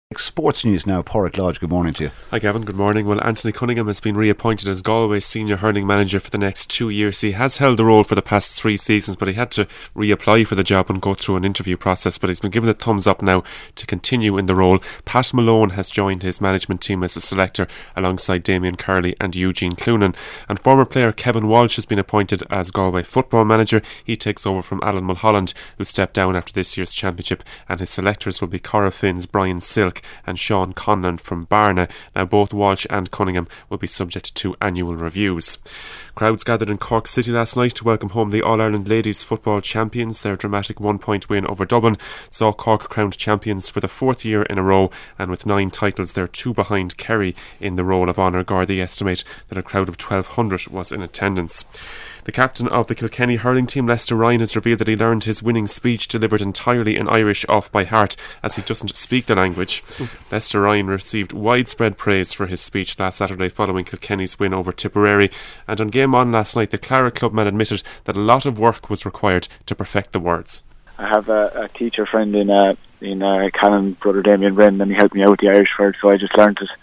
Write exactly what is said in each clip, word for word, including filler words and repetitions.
Sports news now. Porrick Lodge, good morning to you. Hi Gavin, good morning. Well, Anthony Cunningham has been reappointed as Galway's senior hurling manager for the next two years. He has held the role for the past three seasons, but he had to reapply for the job and go through an interview process, but he's been given a thumbs up now to continue in the role. Pat Malone has joined his management team as a selector alongside Damien Curley and Eugene Clunan, and former player Kevin Walsh has been appointed as Galway football manager. He takes over from Alan Mulholland, who stepped down after this year's championship, and his selectors will be Cara Finn's Brian Silk and Sean Conlon from Barna. Now both Walsh and Cunningham will be subject to annual reviews. Crowds gathered in Cork City last night to welcome home the All-Ireland Ladies Football Champions. Their dramatic one-point win over Dublin saw Cork crowned champions for the fourth year in a row, and with nine titles they're two behind Kerry in the Roll of Honour. Gardaí estimate that a crowd of twelve hundred was in attendance. The captain of the Kilkenny hurling team, Lester Ryan, has revealed that he learned his winning speech delivered entirely in Irish off by heart, as he doesn't speak the language. Lester Ryan received widespread praise for his speech last Saturday following Kilkenny's win over Tipperary, and on Game On last night the Clara clubman admitted that a lot of work was required to perfect the words. I have a, a teacher friend in uh, in uh, Canon, Brother Damien Brennan, and he helped me out with the Irish word, so I just learned it.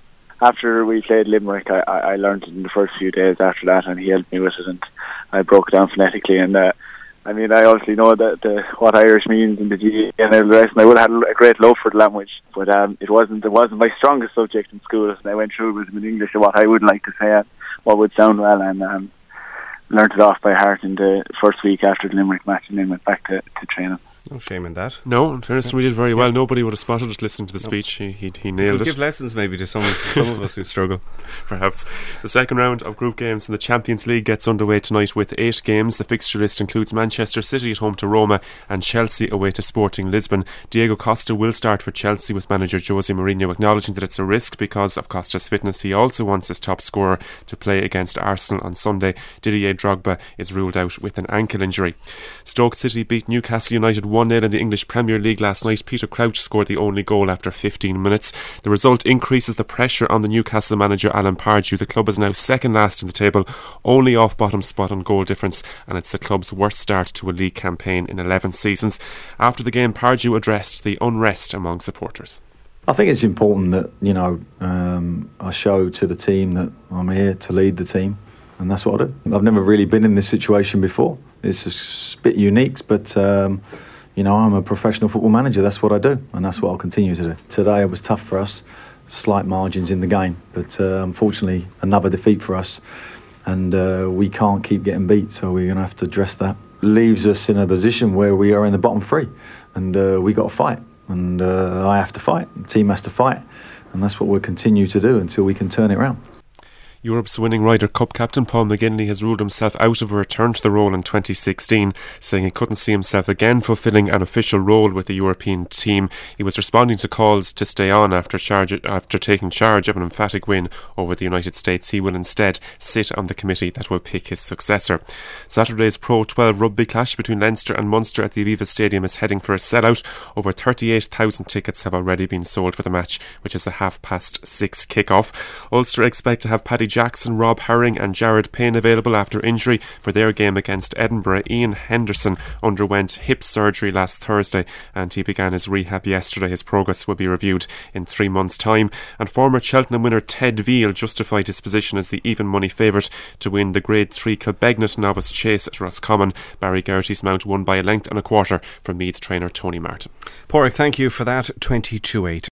After we played Limerick, I, I learned it in the first few days after that, and he helped me with it, and I broke it down phonetically. And uh, I mean, I obviously know that the, what Irish means and the G and all the rest, and I would have had a great love for the language, but um, it wasn't it wasn't my strongest subject in school. And I went through it with English and what I would like to say, and what would sound well, and um, learned it off by heart in the first week after the Limerick match, and then went back to, to training. No shame in that. No, in fairness, we did very well. Nobody would have spotted it listening to the no. speech. He, he, he nailed it. Give lessons maybe to some, some of us who struggle. Perhaps. The second round of group games in the Champions League gets underway tonight with eight games. The fixture list includes Manchester City at home to Roma and Chelsea away to Sporting Lisbon. Diego Costa will start for Chelsea, with manager Jose Mourinho acknowledging that it's a risk because of Costa's fitness. He also wants his top scorer to play against Arsenal on Sunday. Didier Drogba is ruled out with an ankle injury. Stoke City beat Newcastle United one nil in the English Premier League last night. Peter Crouch scored the only goal after fifteen minutes. The result increases the pressure on the Newcastle manager Alan Pardew. The club is now second last in the table, only off bottom spot on goal difference, and it's the club's worst start to a league campaign in eleven seasons. After the game, Pardew addressed the unrest among supporters. I think it's important that, you know, um, I show to the team that I'm here to lead the team, and that's what I do. I've never really been in this situation before. It's a bit unique, but um, you know, I'm a professional football manager. That's what I do, and that's what I'll continue to do. Today it was tough for us, slight margins in the game, but uh, unfortunately another defeat for us, and uh, we can't keep getting beat, so we're going to have to address that. Leaves us in a position where we are in the bottom three, and uh, we got to fight, and uh, I have to fight, the team has to fight, and that's what we'll continue to do until we can turn it around. Europe's winning Ryder Cup captain Paul McGinley has ruled himself out of a return to the role in twenty sixteen, saying he couldn't see himself again fulfilling an official role with the European team. He was responding to calls to stay on after charge, after taking charge of an emphatic win over the United States. He will instead sit on the committee that will pick his successor. Saturday's Pro twelve rugby clash between Leinster and Munster at the Aviva Stadium is heading for a sellout. Over thirty-eight thousand tickets have already been sold for the match, which is a half past six kick-off. Ulster expect to have Paddy Jackson, Rob Herring and Jared Payne available after injury for their game against Edinburgh. Ian Henderson underwent hip surgery last Thursday and he began his rehab yesterday. His progress will be reviewed in three months' time. And former Cheltenham winner Ted Veal justified his position as the even money favourite to win the Grade three Kilbegnet Novice Chase at Roscommon. Barry Geraghty's mount won by a length and a quarter from Meath trainer Tony Martin. Porrick, thank you for that. twenty-two eight.